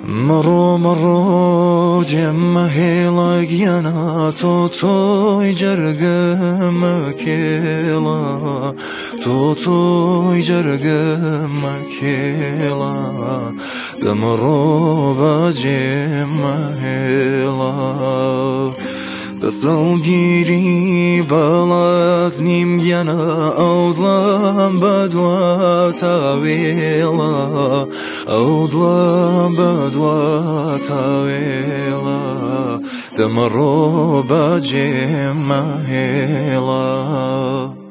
مرو جمع هلاك يانا توتوي جرقم كيلا توتوي جرقم كيلا دمرو بجمع هلا دسل گیری بالات نیم گنا اودلام بدوا تاویلا اودلام بدوا تاویلا دمرو بجمع هلا